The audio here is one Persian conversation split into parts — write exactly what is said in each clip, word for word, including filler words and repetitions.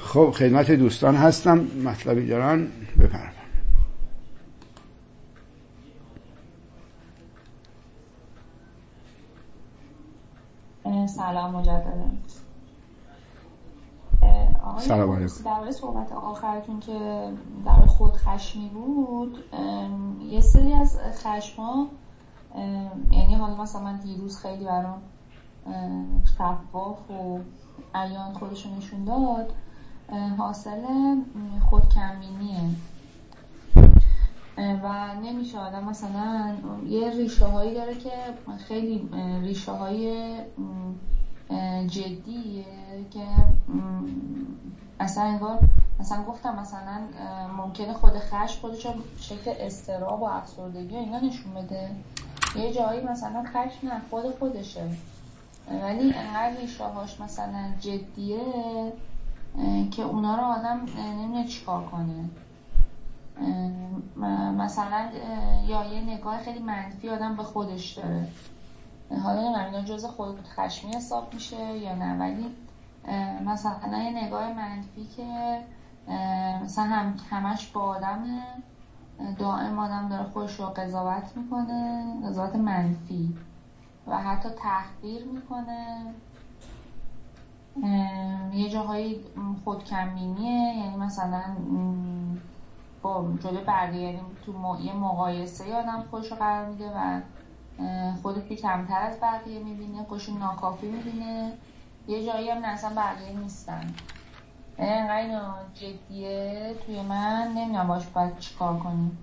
خب خدمت دوستان هستم، مطلبی دارن بفرمایید. سلام مجددا. سلام علیکم. در مورد صحبت آخرتون که در خود خشمی بود، یه سری از خشم‌ها، یعنی حالا مثلا من دیروز خیلی برام شفاف و عیان خودشون نشون داد، حاصل خودکمبینیه و نمیشه آدم مثلا یه ریشه هایی داره که خیلی ریشه های جدیه که اصلا انگار مثلا گفتم مثلا ممکنه خود خشم خودشو شکل اضطراب و افسردگی و اینا نشون بده، یه جایی مثلا خشم نه خود خودشه ولی انقدر ریشه هاش مثلا جدیه که اونا رو آدم نمیدونه چیکار کنه. مثلا یا یه نگاه خیلی منفی آدم به خودش داره، حالا نمیدونم اینا جزء خود خشمی حساب میشه یا نه، ولی مثلا یه نگاه منفی که مثلا هم همش با آدمه، دائم آدم داره خودش رو قضاوت میکنه، قضاوت منفی و حتی تحقیر میکنه، یه جاهای خودکمبینیه، یعنی مثلا با جلوی بقیه، یعنی تو یه مقایسه آدم خودش رو قرار میده و خودش کمتر از بقیه میبینه، خودش ناکافی میبینه، یه جایی هم نه اصلا بقیه نیستن. اینقدر اینا جدیه توی من، نمیدونم باش باید چیکار کنیم.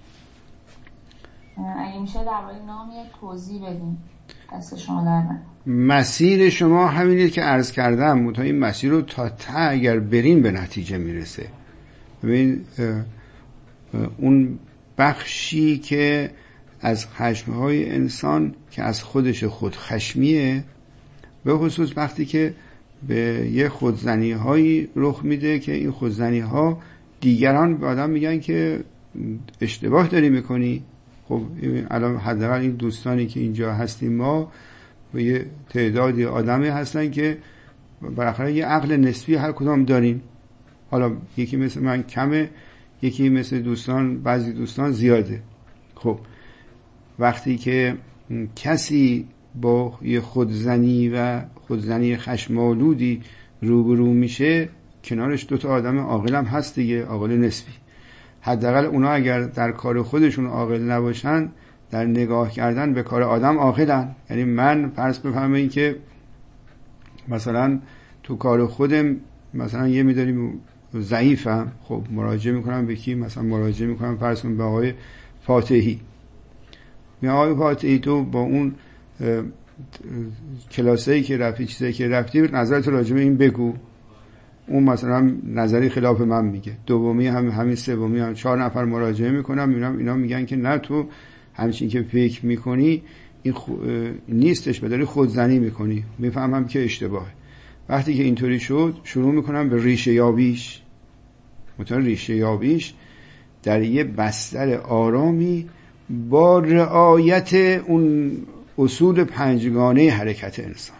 اگه میشه درباره نام یه توضیح بدیم. دست شما در من. مسیر شما همینه که عرض کردم، منتها این مسیر رو تا ته اگر برین به نتیجه میرسه. ببین اون بخشی که از خشمهای انسان که از خودش خود خشمیه، به خصوص وقتی که به یه خودزنی هایی رخ میده که این خودزنی ها دیگران به آدم میگن که اشتباه داری میکنی. خب الان حداقل این دوستانی که اینجا هستیم ما و یه تعدادی آدمی هستن که بالاخره یه عقل نسبی هر کدام داریم. حالا یکی مثل من کمه، یکی مثل دوستان، بعضی دوستان زیاده. خب وقتی که کسی با یه خودزنی و خودزنی خشم‌آلودی روبرو میشه، کنارش دوتا آدم عاقل هم هست دیگه، عاقل نسبی. حداقل اونا اگر در کار خودشون عاقل نباشن، در نگاه کردن به کار آدم عاقلن. یعنی من فرض بفرمایید که مثلا تو کار خودم مثلا یه میداریم ضعیفم، خب مراجعه میکنم به کی؟ مثلا مراجعه میکنم فرض کنم به آقای فاتحی. میگم آقای فاتحی تو با اون کلاسایی که رفتی، چیزایی که رفتی، نظرت راجع به این بگو. اون مثلا نظری خلاف من میگه. دومی هم همین، سومی هم، چهار نفر مراجعه میکنم، میبینم اینا میگن که نه تو همچین که فکر میکنی این خو... نیستش، بداری خودزنی میکنی. میفهمم که اشتباهه. وقتی که اینطوری شد شروع میکنم به ریشه یابیش. مطمئن ریشه یابیش در یه بستر آرامی با رعایت اون اصول پنجگانه حرکت انسان.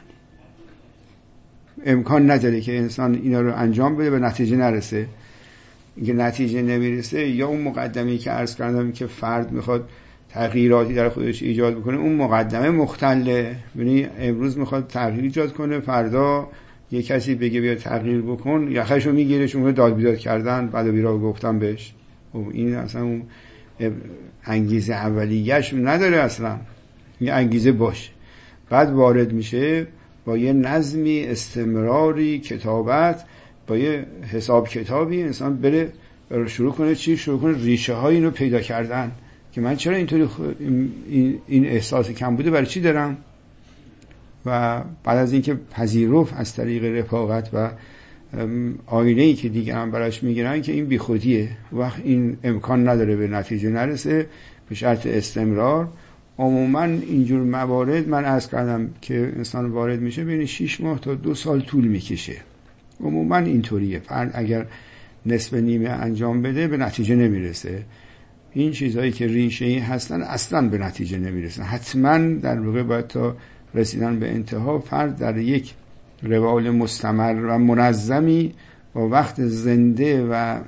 امکان نداره که انسان اینا رو انجام بده به نتیجه نرسه. اینکه نتیجه نمیرسه، یا اون مقدمه‌ای که عرض کردم که فرد میخواد تغییراتی در خودش ایجاد بکنه، اون مقدمه مختله. یعنی امروز میخواد تغییر ایجاد کنه، فردا یه کسی بگه بیا تغییر بکن، یخشو میگیره، شما داد بیداد کردن، بعد بیرا گفتم بهش. این اصلا اون انگیزه اولیه‌اش نداره، اصلا این انگیزه باشه. بعد وارد میشه با یه نظمی، استمراری، کتابت، با یه حساب کتابی انسان بره شروع کنه چی؟ شروع کنه ریشه های اینو پیدا کردن که من چرا اینطوری این, این احساس کم بوده برای چی دارم. و بعد از اینکه پذیرفت از طریق رفاقت و آینه‌ای که دیگران براش میگیرن که این بیخودیه، وقت این امکان نداره به نتیجه نرسه به شرط استمرار. عموما اینجور موارد من عرض کردم که انسان وارد میشه بین شش ماه تا دو سال طول میکشه. عموما اینطوریه. فرد اگر نصف نیمه انجام بده به نتیجه نمیرسه. این چیزهایی که ریشه‌ای هستن اصلا به نتیجه نمیرسن. حتما در واقع باید تا رسیدن به انتها فرد در یک روال مستمر و منظمی با وقت زنده و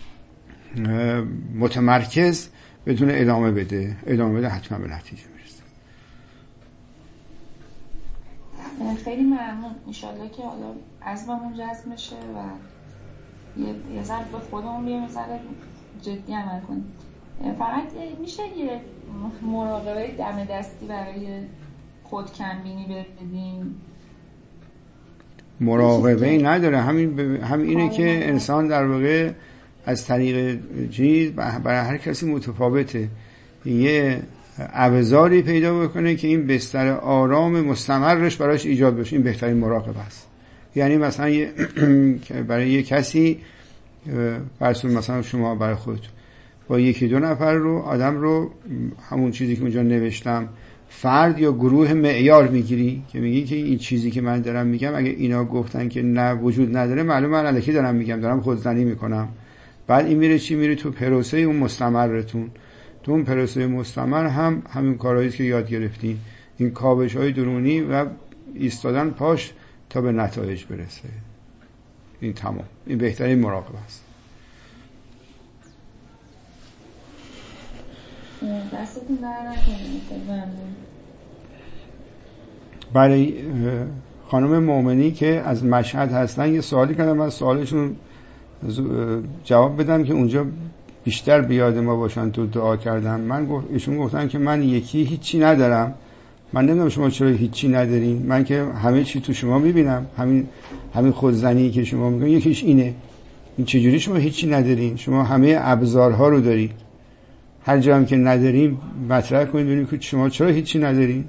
متمرکز بتونه ادامه بده ادامه بده حتما به نتیجه میرسه. خیلی ممنون. انشالله که حالا عزممون جزم بشه و یه یه ذره به خودمون بیایم، یه ذره جدی عمل کنیم. فقط میشه یه مراقبه دم دستی برای خود کمبینی بدیم؟ مراقبه ای نداره، همین ب... همین اینه که انسان در واقع از طریق چیز برای هر کسی متفاوته، یه ابزاری پیدا بکنه که این بستر آرام مستمرش براش ایجاد بشه. این بهترین مراقبه است. یعنی مثلا یه برای یه کسی فرض مثلا شما برای خود با یکی دو نفر رو آدم رو همون چیزی که اونجا نوشتم فرد یا گروه معیار میگیری که میگی که این چیزی که من دارم میگم اگه اینا گفتن که نه وجود نداره معلومه من الکی دارم میگم، دارم خودزنی میکنم. بعد این میره چی؟ میره تو پروسه اون مستمرتون. تو اون پروسه مستمر هم همین کارهایی که یاد گرفتین، این کاوش های درونی و ایستادن پاش تا به نتایج برسه. این تمام. این بهترین مراقبه است. دستتون در نکنید. برای خانم مومنی که از مشهد هستن یه سوالی کردم، از سوالشون جواب بدم که اونجا بیشتر بیاد ما باشن. تو دعا کردم، من گفت ایشون گفتن که من یکی هیچی ندارم. من نمیدونم شما چرا هیچی ندارین، من که همه چی تو شما میبینم. همین همین خودزنی که شما میگن یکیش اینه. این چجوری شما هیچی ندارین؟ شما همه ابزارها رو دارین. هر جا هم که ندارین مطرح کنید ببینید که شما چرا هیچی ندارین.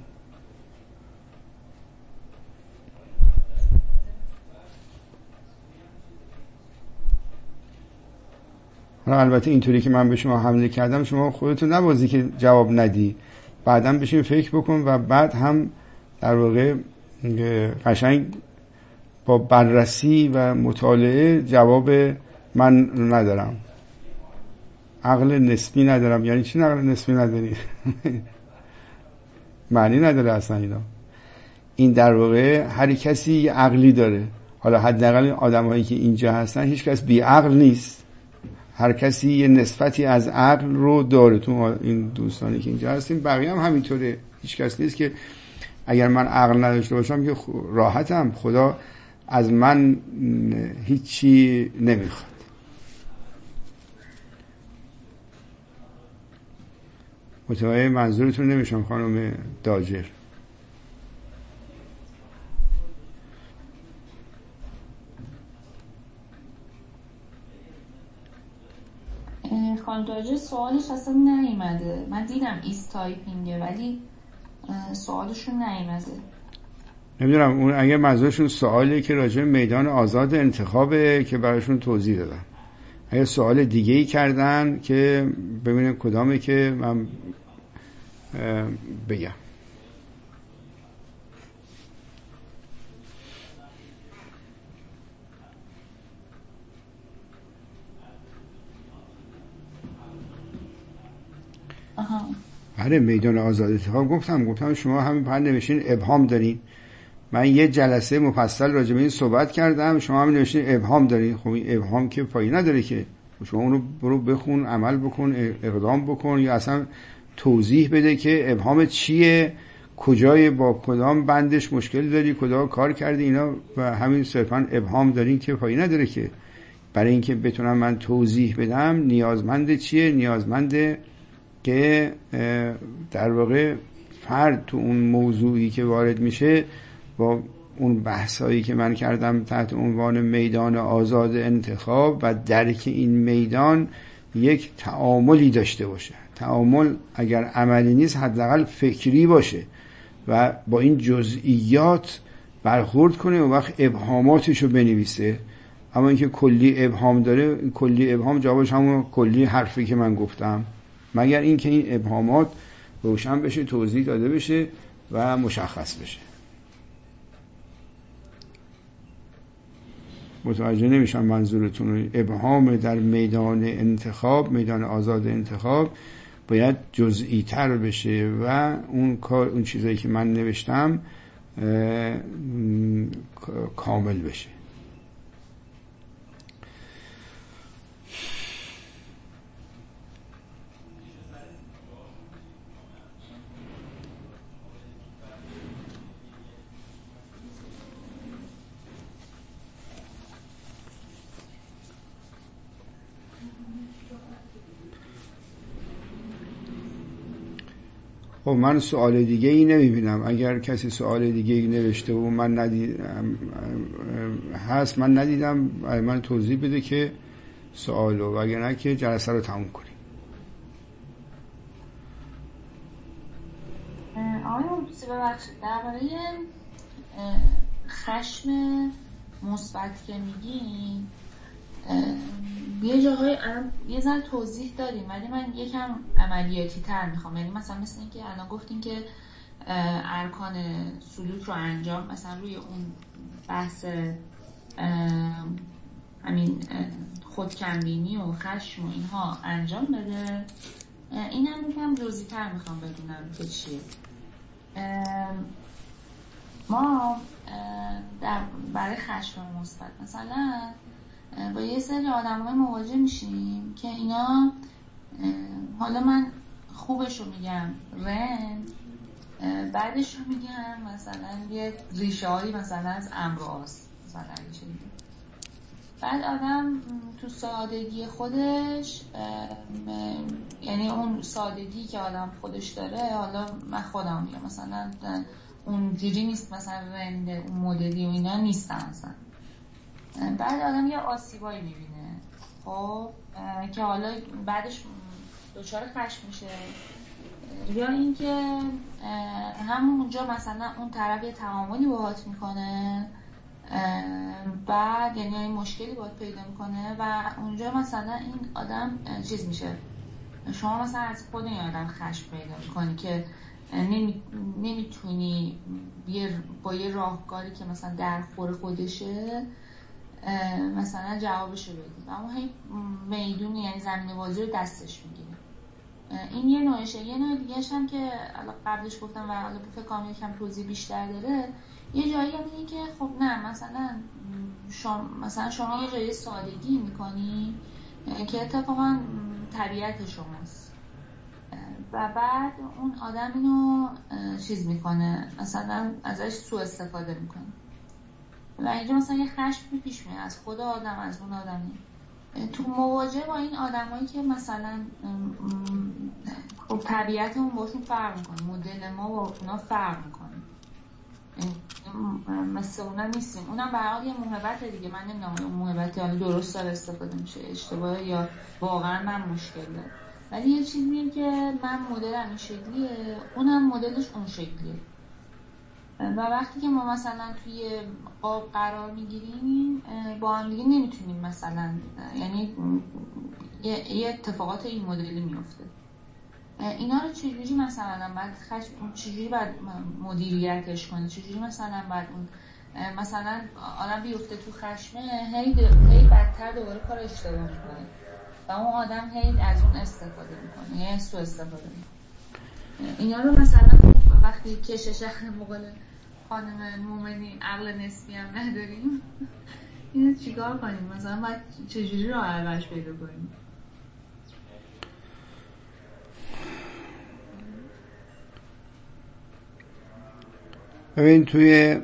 البته اینطوری که من به شما حمله کردم شما خودتون نبازی که جواب ندی، بعدم بشین فکر بکن و بعد هم در واقع قشنگ با بررسی و مطالعه جواب من ندارم. عقل نسبی ندارم. یعنی چی عقل نسبی نداری؟ معنی نداره اصلا اینا. این در واقع هر کسی یه عقلی داره. حالا حداقل آدمایی که اینجا هستن هیچ کس بی عقل نیست. هر کسی یه نسبتی از عقل رو داره. تو این دوستانی که اینجا هستیم بقیه هم همینطوره. هیچ کس نیست که اگر من عقل نداشته باشم که راحتم، خدا از من هیچی نمیخواد. متوجه منظورتون نمیشم خانم داجر. خانم داجر سوالش اصلا نیومده. من دیدم ایست تایپینگه ولی سوالشون نیومده. نمیدونم اون اگه منظورشون سوالی که راجع به میدان آزاد انتخابه که براشون توضیح دادم. اگه سوال دیگه ای کردن که ببینیم کدامه که من بگم. آها. بله میدان آزاد انتخاب گفتم گفتم شما همین پرد نوشین ابهام دارین. من یه جلسه مفصل راجع به این صحبت کردم، شما هم نوشین ابهام دارین. خب این ابهام که پایی نداره که. شما اونو برو بخون، عمل بکن، اقدام بکن یا اصلا توضیح بده که ابهام چیه، کجای با کدام بندش مشکل داری، کجا کار کردی اینا. و همین صرفا ابهام دارین که پایی نداره که. برای اینکه بتونم من توضیح بدم نیازمند چیه؟ نیازمند که در واقع فرد تو اون موضوعی که وارد میشه با اون بحثایی که من کردم تحت عنوان میدان آزاد انتخاب و درک این میدان یک تعاملی داشته باشه. تعامل اگر عملی نیست حداقل فکری باشه و با این جزئیات برخورد کنه و وقت ابهاماتشو بنویسه. اما اینکه کلی ابهام داره، کلی ابهام جوابش همون کلی حرفی که من گفتم، مگر اینکه این ابهامات روشن بشه، توضیح داده بشه و مشخص بشه. متوجه نمیشم منظورتون رو. ابهام در میدان انتخاب، میدان آزاد انتخاب باید جزئی تر بشه و اون کار، اون چیزایی که من نوشتم کامل بشه. خب من سوال دیگه ای نمیبینم. اگر کسی سوال دیگه ای نوشته و من ندیدم هست من ندیدم، من توضیح بده که سوالو، وگرنه که جلسه رو تموم کنیم. آقای مهندسی ببخشید، درباره خشم مثبت که میگین یه جاهای یه ذره توضیح داریم، ولی من یکم عملیاتی تر میخوام. یعنی مثلا مثل این که الان گفتین که ارکان سلوک رو انجام، مثلا روی اون بحث همین خودکمبینی و خشم و اینها انجام بده. این هم یکم جزئی تر میخوام بدونم که چیه. ما در برای خشم مثبت مثلا با یه سری آدم‌های مواجه میشیم که اینا، حالا من خوبش رو میگم رند، بعدش رو میگم مثلا یه ریشه هایی مثلا از امراض مثلا ریشه میگم. بعد آدم تو سادگی خودش، یعنی اون سادگی که آدم خودش داره، حالا من خودم میگم مثلا اون جوری نیست، مثلا رنده اون مدلی و اینا نیستن اصلا. بعد آدم یه آسیبایی میبینه، خب که حالا بعدش دچار خشم میشه، یا اینکه همونجا مثلا اون طرف یه تعاملی باهات میکنه، بعد یعنی این مشکلی باهات پیدا میکنه و اونجا مثلا این آدم چیز میشه. شما مثلا از خود این آدم خشم پیدا میکنی که نمی... نمیتونی با یه راهکاری که مثلا در خور خودشه مثلا جوابشو بدی و اون هی میدون، یعنی زمین بازی رو دستش میگیره. این یه نوعشه. یه نوع دیگه‌ش هم که قبلش گفتم و حالا فکر کنم یکم توضیح بیشتر داره، یه جایی هم اینه که خب نه مثلا شما مثلا شما یه جایی سادگی میکنی که اتفاقا طبیعت شماست و بعد اون آدم اینو چیز میکنه، مثلا ازش سوء استفاده میکنه و اینجا مثلا یه خشمی پیش میاد از خود آدم، از اون آدمی. تو مواجهه با این آدمایی که مثلا خب طبیعتمون باشون فرق میکنه، مدل ما با اونا فرق میکنه، مثل اونا نیستیم. اونم به هر حال یه موهبت دیگه. من نمیدونم اون موهبت حالا درست داره استفاده میشه، اشتباهه، یا واقعا من مشکل دارم. ولی یه چیزیه که من مدلم این شکلیه، اونم مدلش اون شکلیه و وقتی که ما مثلا توی قاب قرار میگیریم با هم دیگه نمیتونیم مثلا، یعنی یه اتفاقات این مدلی میفته. اینا رو چجوری مثلا بعد خشم چجوری بعد مدیریتش کنه، چجوری مثلا بعد اون مثلا آدم بیفته تو خشمه، هی هی بدتر دوباره کار اشتباه میکنه و اون آدم هی از اون استفاده میکنه، یعنی سوء استفاده میکنه. اینا رو مثلا وقتی کشش مقال خانم مومنی عقل نسبی هم نداریم، اینو چیکار کنیم؟ مثلا باید چجوری راه حلش پیدا کنیم؟ ببین توی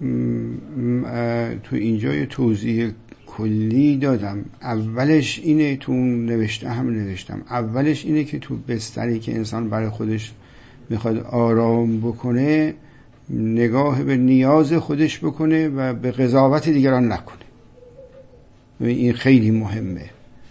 تو اینجا یه توضیح کلی دادم. اولش اینه، تو نوشته هم نوشتم، اولش اینه که تو بستری که انسان برای خودش میخواد آرام بکنه، نگاه به نیاز خودش بکنه و به قضاوت دیگران نکنه. این خیلی مهمه.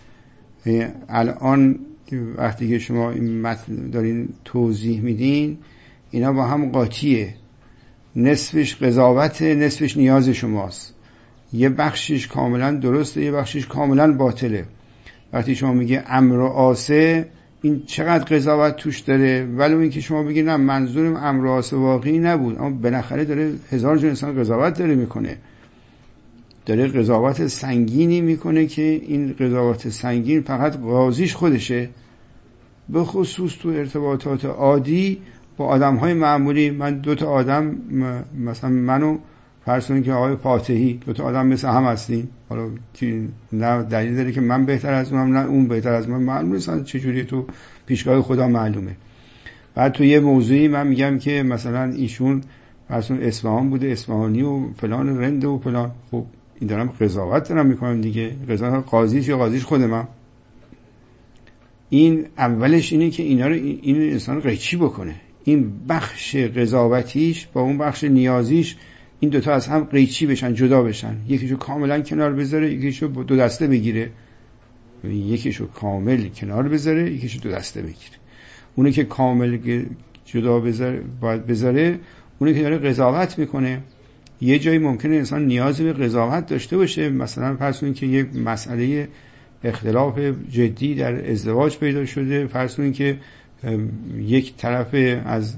الان وقتی که شما این متن دارین توضیح میدین، اینا با هم قاطیه. نصفش قضاوت، نصفش نیاز شماست. یه بخشش کاملا درسته، یه بخشش کاملا باطله. وقتی شما میگه امر و آسه، این چقدر قضاوت توش داره، ولو اینکه شما بگید نه منظورم امر و آسه واقعی نبود، اما بالاخره داره هزار جور انسان قضاوت داره میکنه، داره قضاوت سنگینی میکنه که این قضاوت سنگین فقط قاضیش خودشه. به خصوص تو ارتباطات عادی با آدم‌های معمولی. من دو تا آدم، مثلا منو فرض کنید که آقای فاتحی، دو تا آدم مثل هم هستیم، حالا که نه دلیل داره که من بهتر از اونم نه اون بهتر از من، معلومه اصلا چجوری تو پیشگاه خدا معلومه. بعد تو یه موضوعی من میگم که مثلا ایشون فرض کنید اصفهان بوده، اصفهانی و فلان رنده و فلان، خب این دارم قضاوت دارم میکنم دیگه، قضاوت قاضیش یا قاضیش خود من. این اولش اینه که اینا رو این انسان قیچی بکنه، این بخش قضاوتیش با اون بخش نیازیش این دوتا از هم قیچی بشن، جدا بشن، یکیشو کاملا کنار بذاره، یکیشو دو دسته بگیره، یکیشو کامل کنار بذاره، یکیشو دو دسته بگیره. اونی که کامل جدا بذاره باید بذاره، اونی که داره قضاوت میکنه. یه جایی ممکنه انسان نیازی به قضاوت داشته باشه، مثلا فرض کنید که یک مسئله اختلاف جدی در ازدواج پیدا شده، فرض کنید که یک طرف از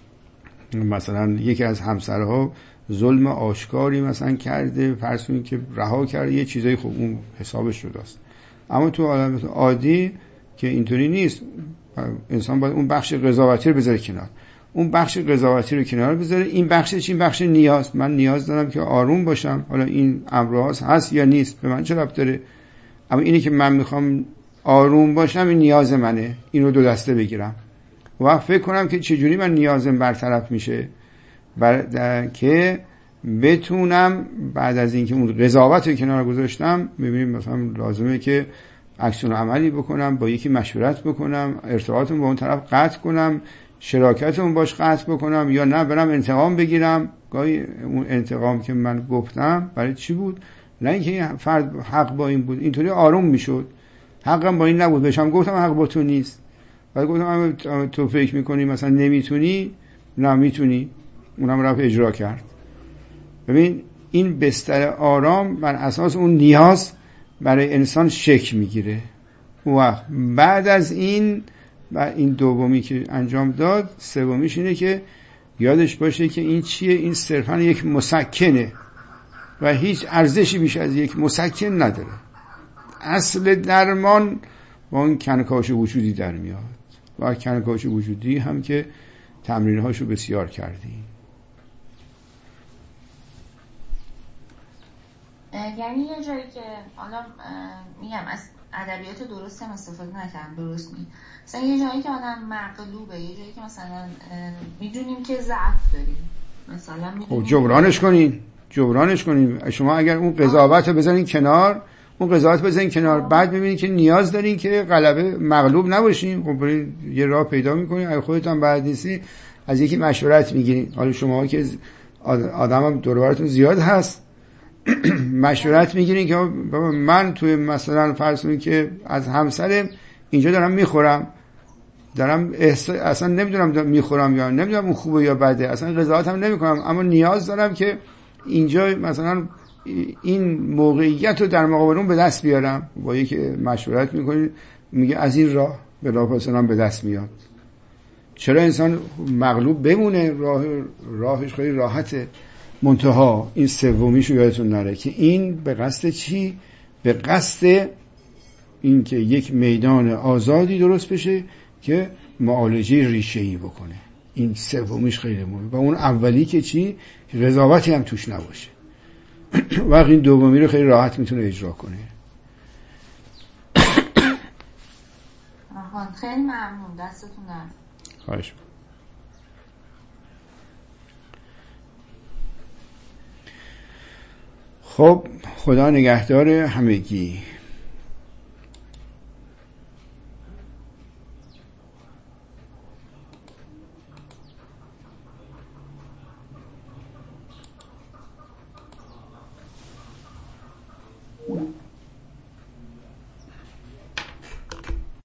مثلا یکی از همسرها ظلم آشکاری مثلا کرده، فرض کنید که رها کرده، یه چیزایی خب اون حسابش رو داست. اما تو عالم عادی که اینطوری نیست، انسان باید اون بخش قضاوتی رو بذاره کنار، اون بخش قضاوتی رو کنار بذاره، این بخشش این بخش نیاز، من نیاز دارم که آروم باشم، حالا این امراض هست یا نیست به من چه ربط داره، اما اینی که من میخوام آروم باشم این نیاز منه، این رو دو دسته بگیرم و فکر کنم که چجوری من نیازم برطرف میشه بر... که بتونم بعد از اینکه اون قضاوت رو کنار گذاشتم، ببینیم مثلا لازمه که اکشن عملی بکنم، با یکی مشورت بکنم، ارتباطم با اون طرف قطع کنم، شراکتم باش قطع بکنم، یا نه برم انتقام بگیرم. گاهی اون انتقام که من گفتم برای چی بود؟ نه اینکه فرد حق با این بود، اینطوری آروم میشد، حقم با این نبود، بهشم گفتم حق با تو نیست، بعد گفتم تو فکر میکنی مثلا نمیتونی، نه میتونی، اونم رفت اجرا کرد. ببین این بستر آرام بر اساس اون نیاز برای انسان شکل میگیره. و بعد از این و این دومی که انجام داد، سومیش اینه که یادش باشه که این چیه، این صرفا یک مسکنه و هیچ ارزشی بیش از یک مسکن نداره. اصل درمان با اون کنکاش وجودی در میاد و کنکاش وجودی هم که تمرینهاشو بسیار کردیم. یعنی یه جایی که حالا میگم از ادبیات درست هم استفاده نکردم، درست می مثلا یه جایی که آدم مغلوبه، یه جایی که مثلا میدونیم که ضعف داریم، مثلا میدونیم خب جبرانش کنین جبرانش کنین شما اگر اون قضاوت رو بذارین کنار، اون قضاوت بذارین کنار، بعد میبینید که نیاز دارین که غلبه مغلوب نباشین، خب برید یه راه پیدا میکنین، اگه خودتون بلد نیستی از یکی مشورت میگیرین. حالا شما که آدم هم دور و براتون زیاد هست مشورت میگیرین که بابا من توی مثلا فرض کنید که از همسرم اینجا دارم میخورم، دارم احسا... اصلا نمیدونم دارم میخورم یا نمیدونم اون خوبه یا بده، اصلا قضاوت هم نمیکنم، اما نیاز دارم که اینجا مثلا این موقعیت رو در مقابل اون به دست بیارم. با یکی مشورت میکنید میگه از این راه بلافاصله به دست میاد. چرا انسان مغلوب بمونه؟ راه راهش خیلی راحته. منتها این سومیشو یادتون نره که این به قصد چی؟ به قصد این که یک میدان آزادی درست بشه که معالجه ریشه‌ای بکنه. این سومیش خیلی مهمه. و اون اولی که چی؟ قضاوتی هم توش نباشه. وقتی این دومی رو خیلی راحت میتونه اجرا کنه. آها خیلی ممنون، دستتون درد. خواهش. خب خدا نگهدار همگی.